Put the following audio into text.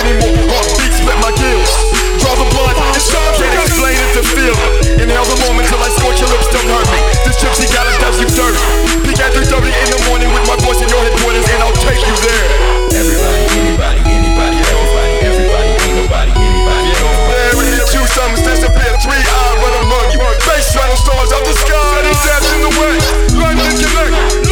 anymore. Heartbeats split my gills. Draw the blood, it's time. Can't explain it to feel it. Inhale the moment till I scorch your lips, don't hurt me. This gypsy gal does you dirty. Peek at 3:30 in the morning with my voice in your headquarters, and I'll take you there. Everybody, anybody, anybody, everybody, everybody, ain't nobody, anybody. There it is, two summons disappear, 3-eyed run among you. Bass rattle stars out the sky, and death in the way. London connect.